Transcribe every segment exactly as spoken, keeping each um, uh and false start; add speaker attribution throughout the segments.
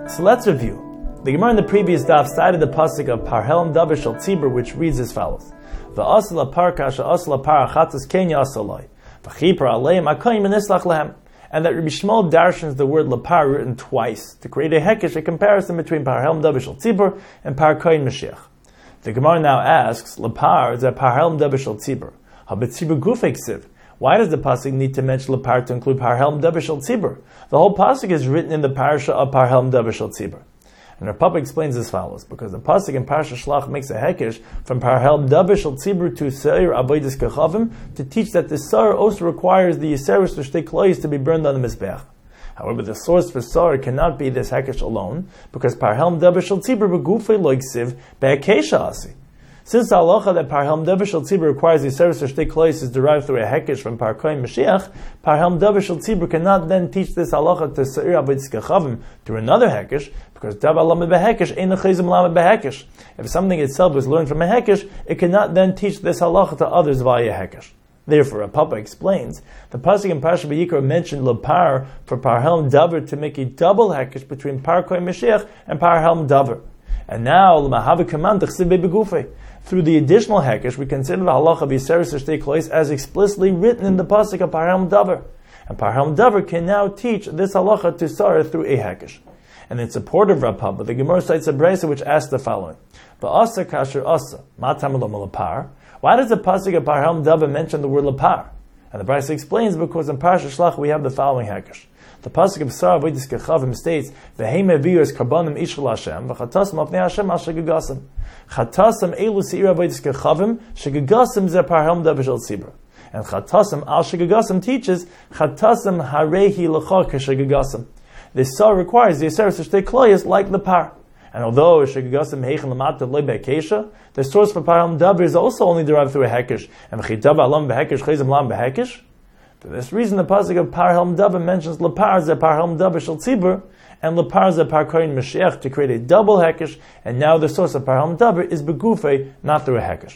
Speaker 1: So let's review. The Gemara in the previous daf cited the pasuk of Parhelm Davar Shel Tzibur, which reads as follows: V'asla par kasha asla par achatas kenya asalai v'chipar aleim akayim v'nislach lehem. And that Rabbi Shmuel darshans the word lapar written twice to create a hekesh, a comparison between Parhelm Davar Shel Tzibur and Par Koyin Mashiach. The Gemara now asks, lapar is that Parhelm Davar Shel Tzibur. Habetzibur gufei ksiv. Why does the pasuk need to mention lapar to include Parhelm Davar Shel Tzibur? The whole pasuk is written in the parasha of Parhelm Davar Shel Tzibur. And Rav Papa explains as follows: because the pasuk in Parasha Shlach makes a hekesh from Parhelm Davar Shel Tzibur to Seir Avodas Kechavim to teach that the Sar also requires the Yiseris to stay close to be burned on the Mizbeach. However, the source for Sar cannot be this hekesh alone, because Parhelm Davar Shel Tzibur begufei loiksiv be'akesha asi. Since the halacha that Parhelm Davar Shel Tzibur requires the Yiseris to stay close is derived through a hekesh from Par Koyin Mashiach, Parhelm Davar Shel Tzibur cannot then teach this halacha to Seir Avodas Kechavim through another hekesh, because Davar Lamed Behekesh ain't Chayzim Lamed Behekesh. If something itself was learned from a hekesh, it cannot then teach this halacha to others via hekesh. Therefore, Rav Papa explains, the pasuk in Parashat Vayikra mentioned lapar for Parhelm Davar to make a double hekesh between Par Koyin Mashiach and Parhelm Davar. And now, l'mahavi command t'chsiv begufei. Through the additional hekesh, we consider the halacha of Yiseris Shtei Klois as explicitly written in the pasuk of Parhelm Davar. And Parhelm Davar can now teach this halacha to Sarah through a hekesh. And in support of Rav Papa, the Gemara cites a brayso which asks the following: V'asa kasher asa, ma tamar lo lapar. Why does the pasuk of Parhelm Davar mention the word lapar? And the brayso explains because in Parashat Shlach we have the following hekesh. The pasuk of Sar Avodas Kechavim states, "V'heim evius karbanim ishul Hashem, v'chatasam apnei Hashem al shegegasim." Chatasam elu seir Avodas Kechavim, shegegasim ze Parhelm Davar Shel Tzibur. And chatasam al shegegasim teaches chatasam harehi l'chor keshegegasim. This Sar requires the Yiseris to stay close like the par. And although shegegasim heichen l'mata loy be'kesha, the source for Parhelm Davar is also only derived through a hekesh. And v'chitav alam behekesh chayzim lam behekesh. For this reason, the pasuk of Parhelm Davar mentions lapar ze Parhelm Davar Shel Tzibur and lapar ze Par Koyin Mashiach to create a double hekesh. And now the source of Parhelm Davar is begufei, not through a hekesh.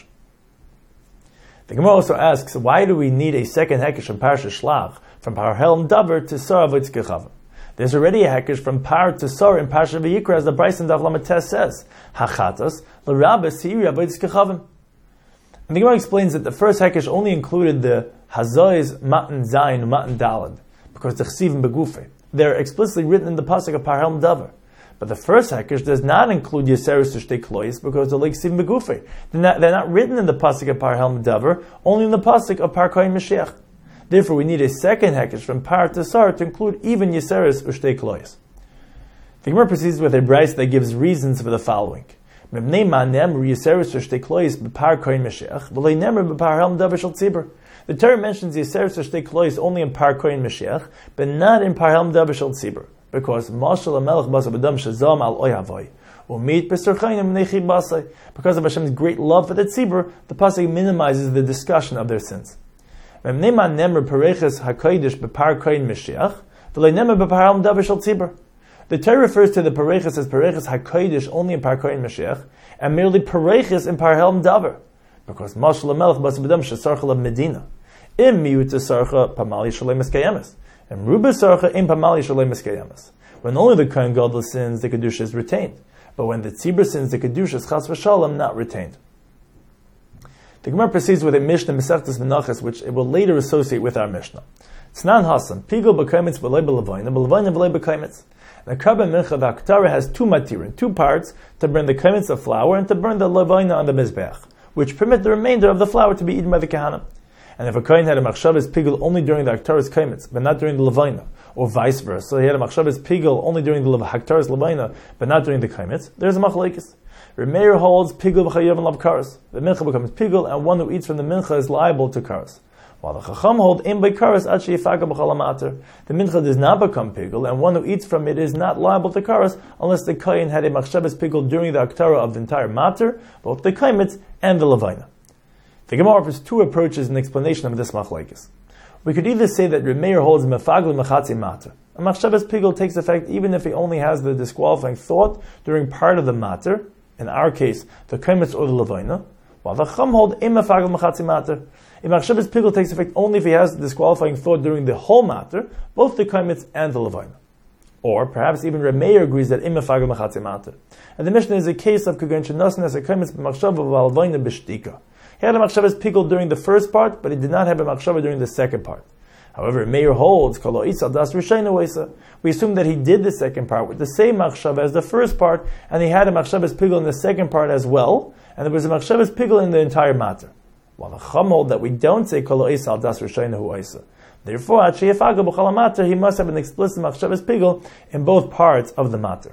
Speaker 1: The Gemara also asks, why do we need a second hekesh in Parashat Shlach from Parhelm Davar to Sar Avodas Kechavim? There's already a hekesh from Par to Sar in Parashat Vayikra, as the Brayso in Daf Lamed Tes says, Hachatas l'Rabbah Seir Avodas Kechavim. And the Gemara explains that the first hekesh only included the Hazois Matan Zayin Matan Dalad, because the Chsivim Begufei. They're explicitly written in the pasuk of Parhelm Davar. But the first hekesh does not include Yiseris Shtei Klois, because the Chsivim Begufei. They're not, they're not written in the pasuk of Parhelm Davar, only in the pasuk of Par Koyin Mashiach. Therefore, we need a second hekesh from Par to Sar to include even Yiseris Shtei Klois. The Gemara proceeds with a brayso that gives reasons for the following. The Torah mentions the Yiseris Shtei Klois only in Par Koyin Mashiach, but not in Parhelm Davar Shel Tzibur, because Mashal HaMelech Basa B'dam Shazam Al Oy Havoi Umit B'Sorchayim Nechi Basai. Because of Hashem's great love for the Tzibur, the pasuk minimizes the discussion of their sins. The Torah refers to the Parechas as Parechas HaKodesh only in Par Koyin Mashiach, and merely Parechas in Parhelm Davar, because Mashal HaMelech Basa B'dam Shazarchel of Medina. Im Miut Sarcha Pamali Shalem Eskayamis, and Ruba Sarcha in Pamali Shalem Eskayamis. When only the Kohen Gadol sins, the Kedusha is retained, but when the Tzibur sins, the Kedusha is Chas V'Shalom not retained. The Gemara proceeds with a Mishnah Mesechtes Menachos, which it will later associate with our Mishnah. Tznan Hasan Pigul B'Kaimitz V'Lei B'Levayna B'Levayna V'Lei B'Kaimitz. The Karban Mincha V'Aktara has two matirin, two parts, to burn the kaimitz of flour and to burn the levayna on the mizbeach, which permit the remainder of the flour to be eaten by the kahana. And if a kohen had a machshavas pigul only during the Aktara's kaimitz, but not during the levayna, or vice versa, so he had a machshavas pigul only during the Aktara's levayna, but not during the kaimitz, there's a machlekes. Remeir holds pigul b'chayav and labkaras. The mincha becomes pigul, and one who eats from the mincha is liable to karas. While the Chacham hold im by karas ad sheyifaga b'chol hamater. The mincha does not become pigul, and one who eats from it is not liable to karas unless the kohen had a machshavas pigul during the aktara of the entire mater, both the kaimitz and the levayna. The Gemara offers two approaches in explanation of this machlekes. We could either say that Remeir holds mefagli machatzi mater. A machshavas pigul takes effect even if he only has the disqualifying thought during part of the mater, in our case, the kaimitz or the levayna, while the Chacham hold im mefagli machatzi mater. A machshavas pigul takes effect only if he has the disqualifying thought during the whole matter, both the kaimitz and the levayna. Or perhaps even Reb Meir agrees that im mefagel machatzi mater. And the Mishnah is a case of kagan shenosn as a kemes b'machshava v'alvoina b'shtika. He had a machshavas pigul during the first part, but he did not have a machshava during the second part. However, Meir holds kolo isal das rishayna weisa. We assume that he did the second part with the same machshava as the first part, and he had a machshavas pigul in the second part as well, and there was a machshavas pigul in the entire matter. While the Chum hold that we don't say kolo isal das rishayna weisa. Therefore, at sheyefaga b'chol matter, he must have an explicit machshavas pigul in both parts of the matter.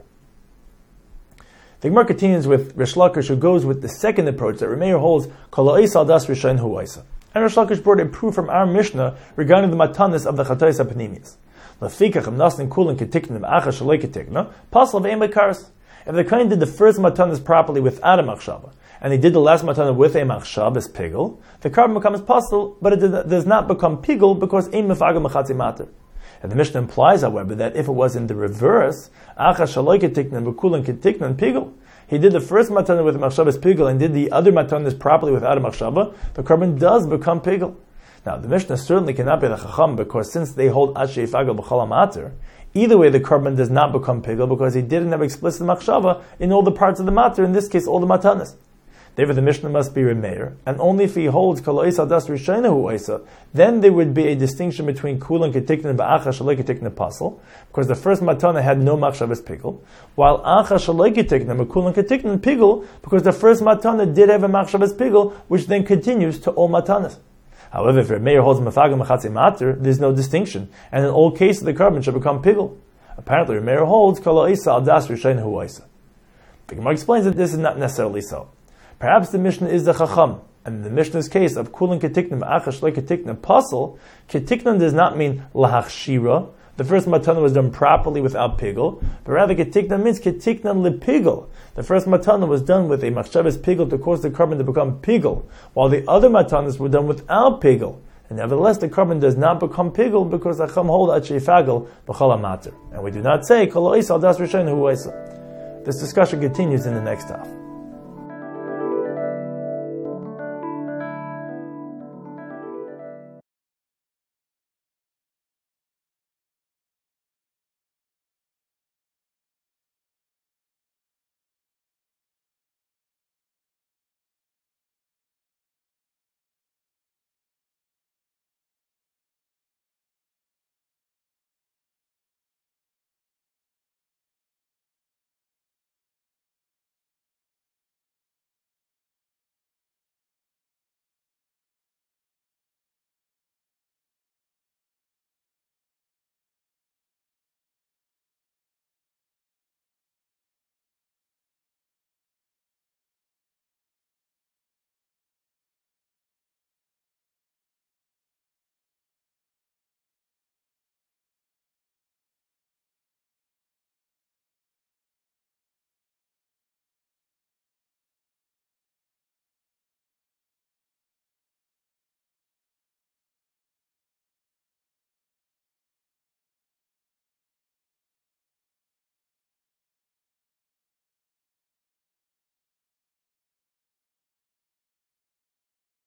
Speaker 1: The Gemara continues with Rish Lakish, who goes with the second approach that Remeir holds kol ha'isal das rishayin hu ha'isa. And Rish Lakish brought a proof from our Mishnah regarding the matanis of the chatayis ha'panimius. Lefikach im nasin kulin ketikna v'acha shalei ketikna pasal v'ein b'karas. If the kohen did the first matanis properly without a machshava, and he did the last matana with a machshavas pigul, the carbon becomes pasal, but it does not become pigul because ein mefagel machatzi mater. And the Mishnah implies, however, that if it was in the reverse, acha shaloi ketiknan v'kulin ketiknan pigul, he did the first matana with a machshavas pigul and did the other matanas properly without a machshava, the carbon does become pigul. Now, the Mishnah certainly cannot be the chacham, because since they hold ad sheifagel b'chol ha'mater, either way the carbon does not become pigul because he didn't have explicit machshava in all the parts of the matter, in this case all the matanas. Therefore, the Mishnah must be Remeir, and only if he holds kol ha'isal das rishayna hu ha'isa, then there would be a distinction between kulan ketiknan v'acha shalei ketiknan pasal, because the first matana had no machshavas pigul, while acha shalei ketiknan v'kulan ketiknan pigul, because the first matana did have a machshavas pigul, which then continues to all matanas. However, if Remeir holds mefagel machatzi mater, there is no distinction, and in all cases the carbon should become pigul. Apparently, Remeir holds kol ha'isal das rishayna hu ha'isa. The Gemara explains that this is not necessarily so. Perhaps the Mishnah is the Chacham, and in the Mishnah's case of Kulin Ketiknan Achash Le Ketiknan Pasal, Ketiknan does not mean Lahachshira. The first matana was done properly without pigul, but rather Ketiknan means Ketiknan Le Pigul. The first matana was done with a machshavas pigul to cause the carbon to become pigul, while the other matanas were done without pigul. And nevertheless, the carbon does not become pigul because the Chacham hold at sheifagel b'chol ha'mater. And we do not say Kol ha'isal das rishayin hu ha'isa. This discussion continues in the next half.